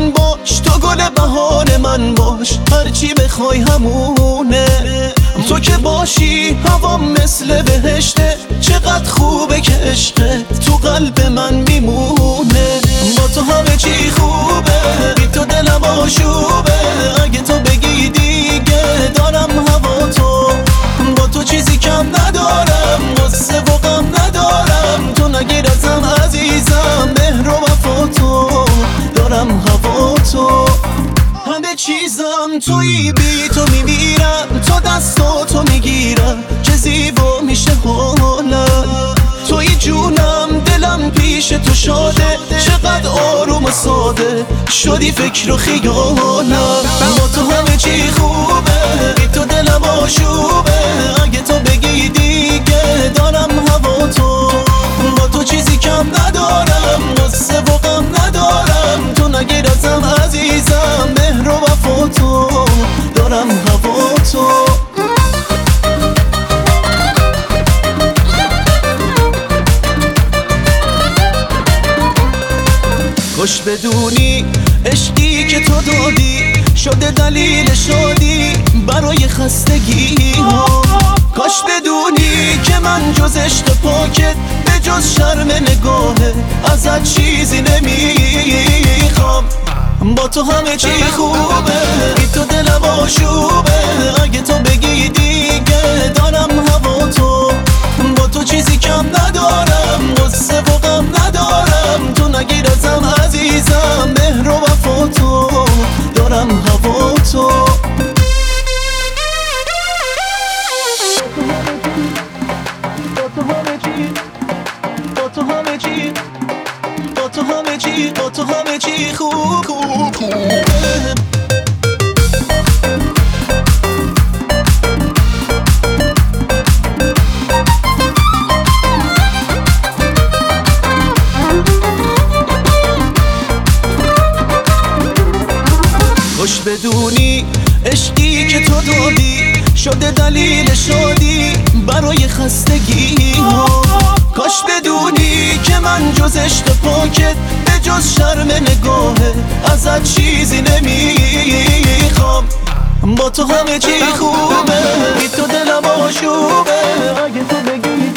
من باش، تو گل بهار من باش، هرچی بخوای همونه. تو که باشی هوام مثل بهشته، چقدر خوبه که عشقت تو قلب من میمونه. با تو همه چی خوبه، بی تو دلم آشوبه، اگه تو بگی دیگه دارم هوا تو. با تو چیزی کم ندارم، غصه و غم ندارم، تو نگیر ازم عزیزم، مهر و وفا تو، دارم هوا تو. همه چیزم تویی، بی تو میمیرم، تو دستاتو میگیرم، چه زیبا میشه حالم. تویی جونم، دلم پیش تو شاده، چقدر آروم و ساده شدی فکر و خیالم. با تو همه چی خوبه، بی تو دلم آشوبه، اگه تو بگی دیگه دارم هوا تو. با تو چیزی کم ندارم، غصه و غم ندارم، تو نگیر ازم عزیزم، مهر و وفا تو، دارم هوا تو. خوش بدونی عشقی که تو دادی شده دلیل شادی برای خستگی ها. کاش بدونی که من جز عشق پاکت به جز شرم نگاهه ازت چیزی نمیخوام. با تو همه چی خوبه، بی تو دلم آشوبه، اگه تو بگی دیگه دارم هوا تو. با تو چیزی کم ندارم، غصه و غم ندارم، تو نگیر ازم عزیزم، مهر و وفا تو، دارم هوا تو. با تو همه چی، با تو همه چی، با تو همه چی، با تو همه چی خوب خوبه. خوش بدونی عشقی که تو دادی شده دلیل شادی برای خستگی ها. کاش بدونی که من جز عشق پاکت به جز شرم نگاهه ازت چیزی نمیخوام. با تو همه چی خوبه، بی تو دلم آشوبه، اگه تو بگی